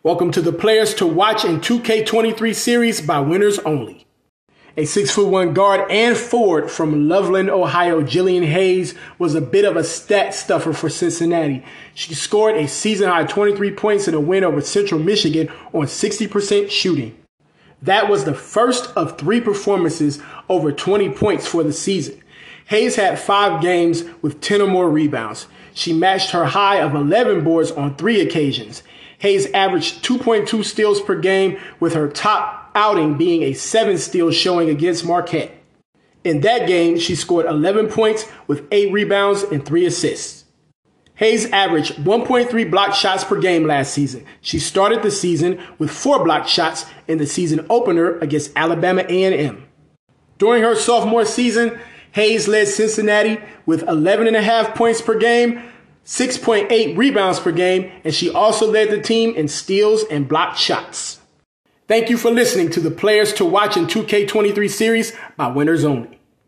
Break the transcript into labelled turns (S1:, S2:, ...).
S1: Welcome to the Players to Watch in 2K23 series by Winners Only. A 6'1" guard and forward from Loveland, Ohio, Jillian Hayes was a bit of a stat stuffer for Cincinnati. She scored a season-high 23 points in a win over Central Michigan on 60% shooting. That was the first of 3 performances over 20 points for the season. Hayes had 5 games with 10 or more rebounds. She matched her high of 11 boards on 3 occasions. Hayes averaged 2.2 steals per game, with her top outing being a 7 steal showing against Marquette. In that game, she scored 11 points with 8 rebounds and 3 assists. Hayes averaged 1.3 blocked shots per game last season. She started the season with 4 blocked shots in the season opener against Alabama A&M. During her sophomore season, Hayes led Cincinnati with 11.5 points per game, 6.8 rebounds per game, and she also led the team in steals and blocked shots. Thank you for listening to the Players to Watch in 2K23 series by Winners Only.